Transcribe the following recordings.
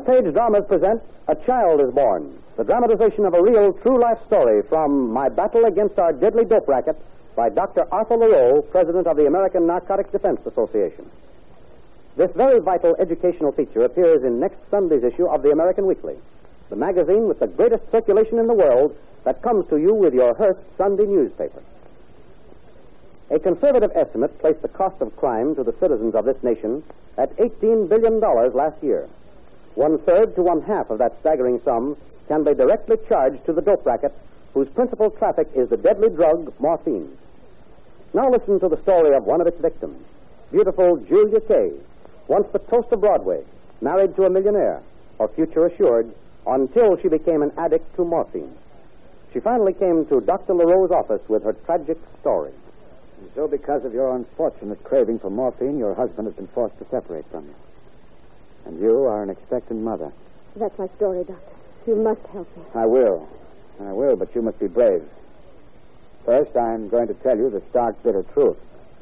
Front Page Dramas present A Child is Born, the dramatization of a real, true-life story from My Battle Against Our Deadly Dope Racket by Dr. Arthur LaRoe, President of the American Narcotics Defense Association. This very vital educational feature appears in next Sunday's issue of the American Weekly, the magazine with the greatest circulation in the world that comes to you with your Hearst Sunday newspaper. A conservative estimate placed the cost of crime to the citizens of this nation at $18 billion last year. 1/3 to 1/2 of that staggering sum can be directly charged to the dope racket, whose principal traffic is the deadly drug morphine. Now listen to the story of one of its victims, beautiful Julia Kay, once the toast of Broadway, married to a millionaire, or future assured, until she became an addict to morphine. She finally came to Dr. LaRoe's office with her tragic story. And so because of your unfortunate craving for morphine, your husband has been forced to separate from you. And you are an expectant mother. That's my story, Doctor. You must help me. I will, but you must be brave. First, I'm going to tell you the stark, bitter truth.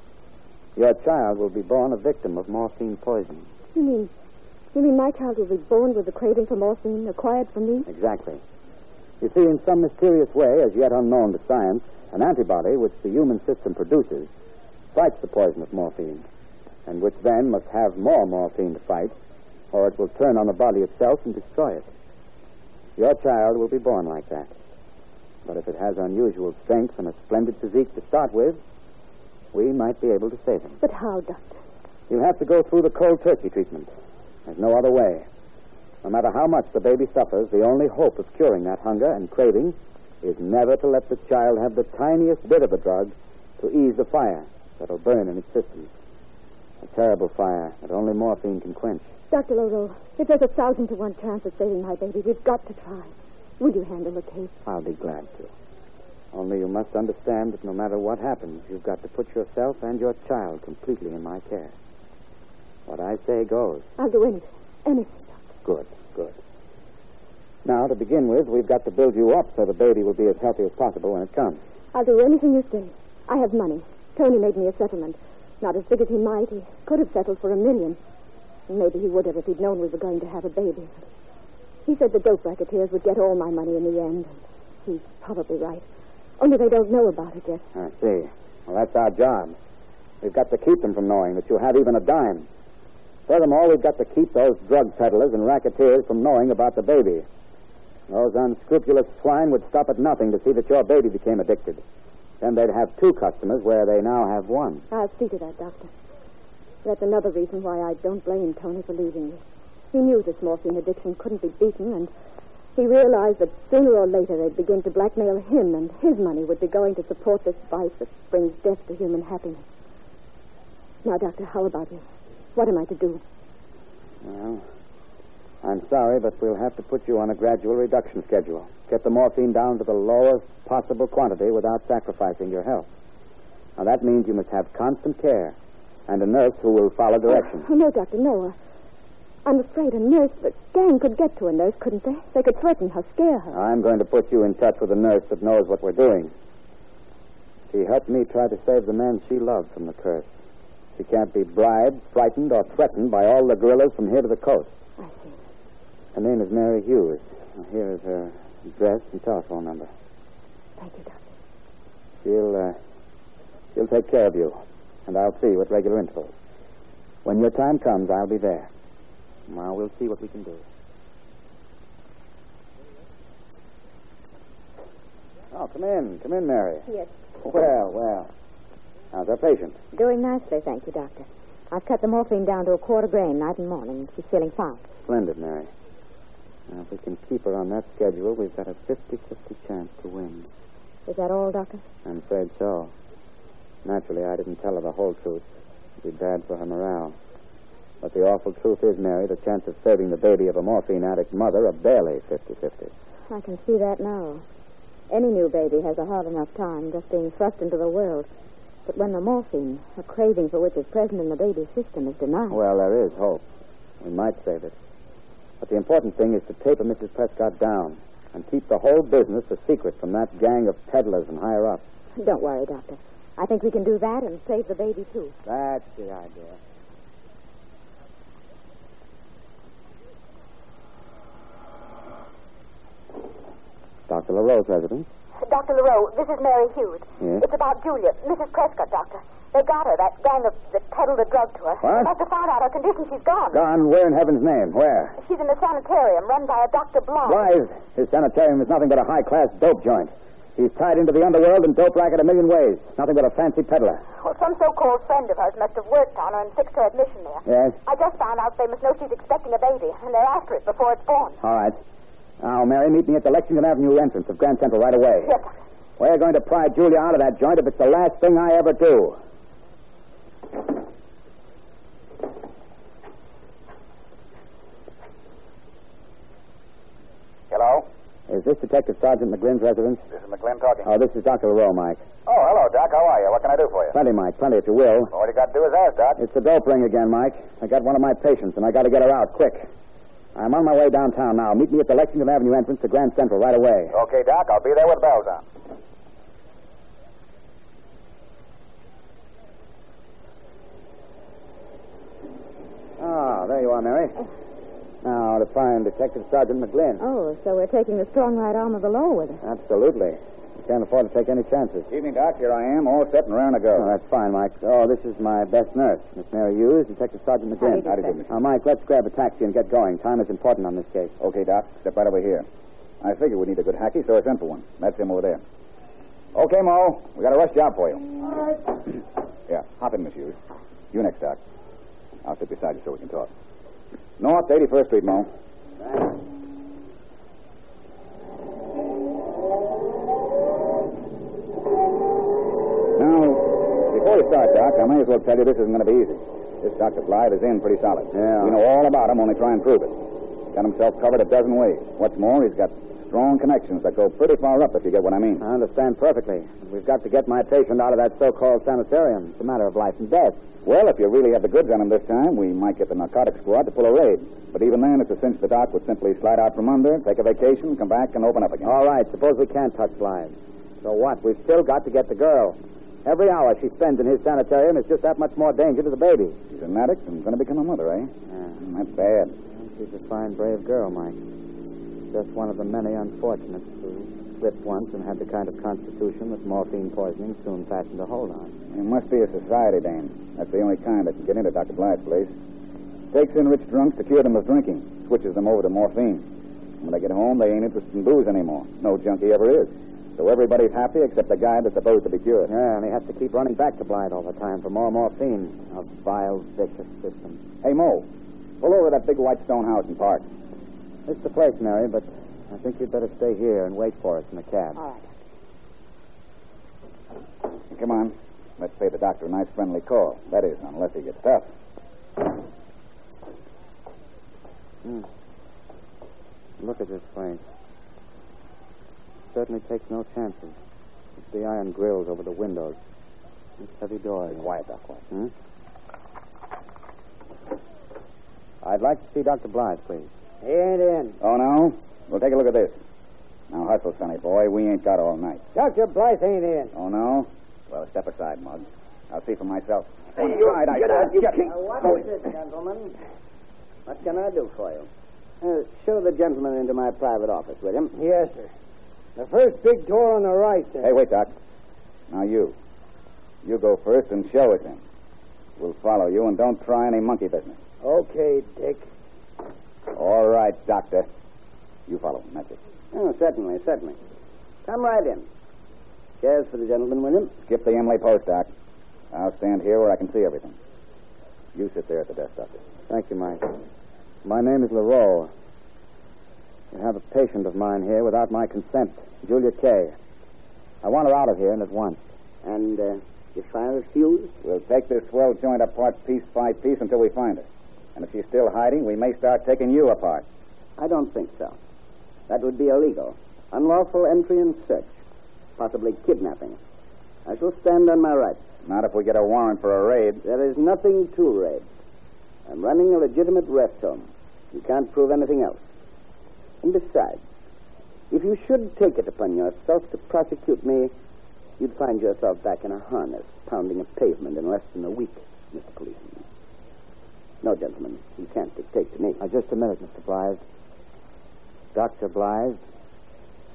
Your child will be born a victim of morphine poisoning. You mean my child will be born with the craving for morphine acquired from me? Exactly. You see, in some mysterious way, as yet unknown to science, an antibody which the human system produces fights the poison of morphine, and which then must have more morphine to fight, or it will turn on the body itself and destroy it. Your child will be born like that. But if it has unusual strength and a splendid physique to start with, we might be able to save him. But how, Doctor? You'll have to go through the cold turkey treatment. There's no other way. No matter how much the baby suffers, the only hope of curing that hunger and craving is never to let the child have the tiniest bit of the drug to ease the fire that'll burn in its system. A terrible fire that only morphine can quench. Dr. LaRoe, if there's 1,000 to 1 chance of saving my baby, we've got to try. Will you handle the case? I'll be glad to. Only you must understand that no matter what happens, you've got to put yourself and your child completely in my care. What I say goes. I'll do anything. Anything, Doctor. Good. Now, to begin with, we've got to build you up so the baby will be as healthy as possible when it comes. I'll do anything you say. I have money. Tony made me a settlement. Not as big as he might. He could have settled for $1 million. Maybe he would have if he'd known we were going to have a baby. He said the dope racketeers would get all my money in the end. He's probably right. Only they don't know about it yet. I see. Well, that's our job. We've got to keep them from knowing that you have even a dime. Furthermore, we've got to keep those drug peddlers and racketeers from knowing about the baby. Those unscrupulous swine would stop at nothing to see that your baby became addicted. Then they'd have 2 customers where they now have 1. I'll see to that, Doctor. That's another reason why I don't blame Tony for leaving me. He knew this morphine addiction couldn't be beaten, and he realized that sooner or later they'd begin to blackmail him, and his money would be going to support this vice that brings death to human happiness. Now, Doctor, how about you? What am I to do? Well, I'm sorry, but we'll have to put you on a gradual reduction schedule. Get the morphine down to the lowest possible quantity without sacrificing your health. Now, that means you must have constant care and a nurse who will follow directions. Oh, no, Doctor, no. I'm afraid a nurse, the gang could get to a nurse, couldn't they? They could threaten her, scare her. I'm going to put you in touch with a nurse that knows what we're doing. She helped me try to save the man she loved from the curse. She can't be bribed, frightened, or threatened by all the guerrillas from here to the coast. I see. Her name is Mary Hughes. Here is her address and telephone number. Thank you, Doctor. She'll take care of you, and I'll see you at regular intervals. When your time comes, I'll be there. Now, we'll see what we can do. Oh, come in, Mary. Yes. Well. How's our patient? Doing nicely, thank you, Doctor. I've cut the morphine down to 1/4 grain night and morning. She's feeling fine. Splendid, Mary. Now, if we can keep her on that schedule, we've got a 50-50 chance to win. Is that all, Doctor? I'm afraid so. Naturally, I didn't tell her the whole truth. It'd be bad for her morale. But the awful truth is, Mary, the chance of saving the baby of a morphine addict mother are barely 50-50. I can see that now. Any new baby has a hard enough time just being thrust into the world. But when the morphine, a craving for which is present in the baby's system, is denied... Well, there is hope. We might save it. But the important thing is to taper Mrs. Prescott down and keep the whole business a secret from that gang of peddlers and higher-ups. Don't worry, Doctor. I think we can do that and save the baby, too. That's the idea. Dr. LaRoe's residence. Dr. LaRoe, this is Mary Hughes. Yes? It's about Julia, Mrs. Prescott, Doctor. They got her, that gang that peddled the drug to her. What? After found out her condition, she's gone. Gone? Where in heaven's name? Where? She's in the sanitarium run by a Dr. Blythe. Blythe. His sanitarium is nothing but a high-class dope joint. He's tied into the underworld and dope racket a million ways. Nothing but a fancy peddler. Well, some so-called friend of hers must have worked on her and fixed her admission there. Yes? I just found out they must know she's expecting a baby, and they're after it before it's born. All right. Now, Mary, meet me at the Lexington Avenue entrance of Grand Central right away. Yes, Doctor. We're going to pry Julia out of that joint if it's the last thing I ever do. Hello? Is this Detective Sergeant McGlynn's residence? This is McGlynn talking. Oh, this is Dr. LaRoe, Mike. Oh, hello, Doc. How are you? What can I do for you? Plenty, Mike. Plenty, if you will. All you got to do is ask, Doc. It's the dope ring again, Mike. I got one of my patients, and I got to get her out quick. I'm on my way downtown now. Meet me at the Lexington Avenue entrance to Grand Central right away. Okay, Doc. I'll be there with bells on. Ah, there you are, Mary. Now, to find Detective Sergeant McGlynn. Oh, so we're taking the strong right arm of the law with us. Absolutely. We can't afford to take any chances. Evening, Doc. Here I am, all set and raring to go. Oh, that's fine, Mike. Oh, this is my best nurse, Miss Mary Hughes, Detective Sergeant McGlynn. How do you do, sir? Mike, let's grab a taxi and get going. Time is important on this case. Okay, Doc. Step right over here. I figure we need a good hacky, so I sent for one. That's him over there. Okay, Mo. We got a rush job for you. All right. Yeah, hop in, Miss Hughes. You next, Doc. I'll sit beside you so we can talk. North 81st Street, Mo. Now, before we start, Doc, I may as well tell you this isn't going to be easy. This Dr. Blythe is in pretty solid. Yeah. We know all about him, only try and prove it. Got himself covered a dozen ways. What's more, he's got strong connections that go pretty far up, if you get what I mean. I understand perfectly. We've got to get my patient out of that so-called sanitarium. It's a matter of life and death. Well, if you really have the goods on him this time, we might get the narcotics squad to pull a raid. But even then, it's a cinch the doc would simply slide out from under, take a vacation, come back, and open up again. All right, suppose we can't touch Blythe. So what? We've still got to get the girl. Every hour she spends in his sanitarium is just that much more danger to the baby. She's an addict and going to become a mother, eh? That's bad. She's a fine, brave girl, Mike. Just one of the many unfortunates who slipped once and had the kind of constitution that morphine poisoning soon fastened a hold on. It must be a society dame. That's the only kind that can get into Dr. Blythe's place. Takes in rich drunks to cure them of drinking, switches them over to morphine. When they get home, they ain't interested in booze anymore. No junkie ever is. So everybody's happy except the guy that's supposed to be cured. Yeah, and he has to keep running back to Blythe all the time for more morphine. A vile, vicious system. Hey, Mo, pull over that big white stone house and park. It's the place, Mary, but I think you'd better stay here and wait for us in the cab. All right. Come on. Let's pay the doctor a nice friendly call. That is, unless he gets tough. Look at this place. Certainly takes no chances. It's the iron grills over the windows. These heavy doors. Quiet, Doc. Quiet. I'd like to see Dr. Blythe, please. He ain't in. Oh, no? Well, take a look at this. Now, hustle, sonny boy. We ain't got all night. Dr. Blythe ain't in. Oh, no? Well, step aside, Muggs. I'll see for myself. Hey, Get out, you What is this, gentlemen? What can I do for you? Show the gentleman into my private office, will you? Yes, sir. The first big door on the right, sir. Hey, wait, Doc. Now, you. You go first and show it him. We'll follow you, and don't try any monkey business. Okay, Dick. All right, Doctor. You follow him. That's it. Oh, certainly, certainly. Come right in. Chairs for the gentleman, will you? Skip the Emily post, Doc. I'll stand here where I can see everything. You sit there at the desk, Doctor. Thank you, Mike. My name is LaRoe. You have a patient of mine here without my consent, Julia Kay. I want her out of here and at once. And your file's fused? We'll take this swell joint apart piece by piece until we find her. And if she's still hiding, we may start taking you apart. I don't think so. That would be illegal. Unlawful entry and search. Possibly kidnapping. I shall stand on my rights. Not if we get a warrant for a raid. There is nothing to raid. I'm running a legitimate rest home. You can't prove anything else. And besides, if you should take it upon yourself to prosecute me, you'd find yourself back in a harness, pounding a pavement in less than a week, Mr. Policeman. No, gentlemen, you can't dictate to me. Just a minute, Mr. Blythe. Dr. Blythe,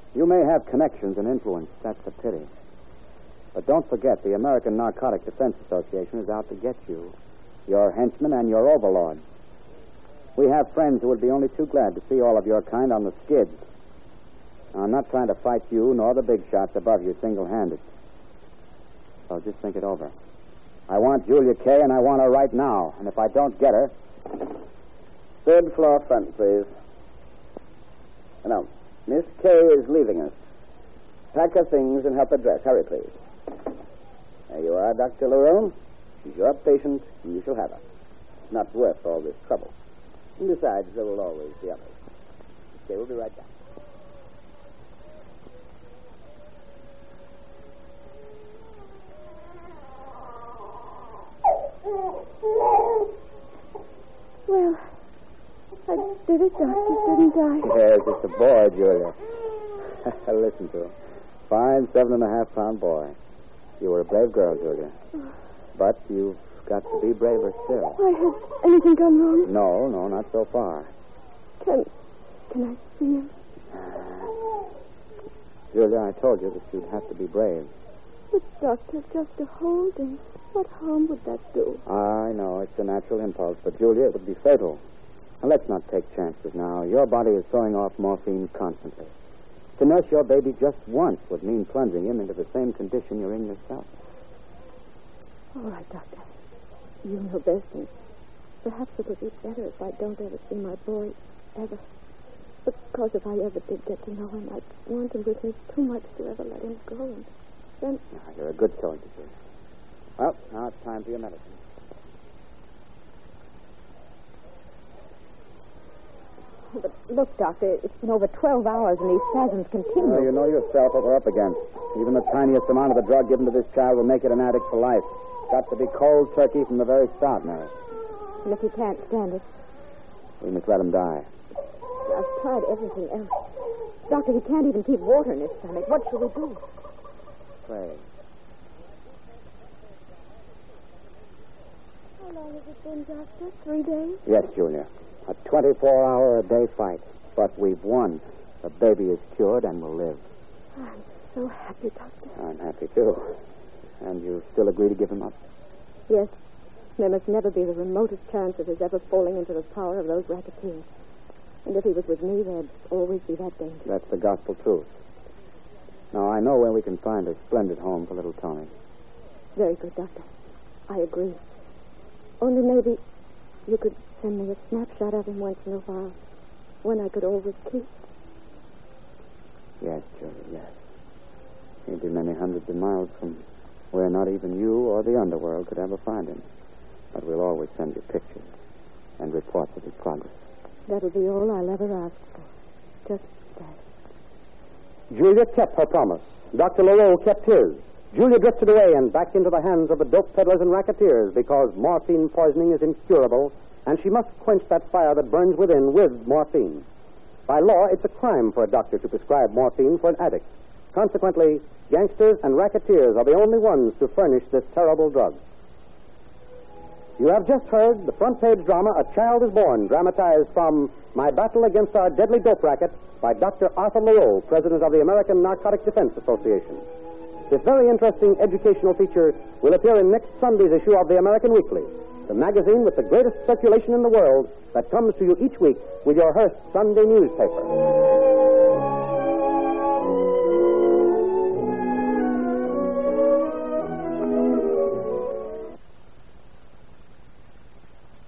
You may have connections and influence. That's a pity. But don't forget, the American Narcotic Defense Association is out to get you, your henchman and your overlord. We have friends who would be only too glad to see all of your kind on the skids. Now, I'm not trying to fight you nor the big shots above you single-handed. So just think it over. I want Julia Kay, and I want her right now. And if I don't get her... Third floor front, please. Now, Miss Kay is leaving us. Pack her things and help her dress. Hurry, please. There you are, Dr. Lerone. She's your patient, and you shall have her. It's not worth all this trouble. And besides, there will always be others. Okay, we'll be right back. Well, I did it, Doctor, didn't I? Yes, it's a boy, Julia. Listen to him. Fine 7.5-pound boy. You were a brave girl, Julia. But you've got to be braver still. Why, has anything gone wrong? No, not so far. Can I see him? Julia, I told you that you'd have to be brave. But, Doctor, just to hold him, what harm would that do? I know, it's a natural impulse, but Julia, it would be fatal. Now, let's not take chances now. Your body is throwing off morphine constantly. To nurse your baby just once would mean plunging him into the same condition you're in yourself. All right, Doctor. You know best, and perhaps it would be better if I don't ever see my boy, ever. Because if I ever did get to know him, I'd want him with me too much to ever let him go, and then... Now, you're a good soldier, Julia. Well, now it's time for your medicine. But look, Doctor, it's been over 12 hours and these spasms continue. Well, you know yourself what we're up against. Even the tiniest amount of the drug given to this child will make it an addict for life. Got to be cold turkey from the very start, Mary. And if he can't stand it? We must let him die. I've tried everything else. Doctor, he can't even keep water in his stomach. What shall we do? Pray. How long has it been, Doctor? 3 days? Yes, Julia. A 24-hour-a-day fight. But we've won. The baby is cured and will live. I'm so happy, Doctor. I'm happy, too. And you still agree to give him up? Yes. There must never be the remotest chance of his ever falling into the power of those racketeers. And if he was with me, there'd always be that danger. That's the gospel truth. Now, I know where we can find a splendid home for little Tony. Very good, Doctor. I agree. Only maybe you could send me a snapshot of him once in a while. One I could always keep. Yes, Julia, yes. He'd be many hundreds of miles from where not even you or the underworld could ever find him. But we'll always send you pictures and reports of his progress. That'll be all I'll ever ask for. Just that. Julia kept her promise. Dr. Leroux kept his. Julia drifted away and back into the hands of the dope peddlers and racketeers because morphine poisoning is incurable, and she must quench that fire that burns within with morphine. By law, it's a crime for a doctor to prescribe morphine for an addict. Consequently, gangsters and racketeers are the only ones to furnish this terrible drug. You have just heard the front-page drama, A Child is Born, dramatized from My Battle Against Our Deadly Dope Racket by Dr. Arthur Leroux, president of the American Narcotic Defense Association. This very interesting educational feature will appear in next Sunday's issue of the American Weekly, the magazine with the greatest circulation in the world that comes to you each week with your Hearst Sunday newspaper.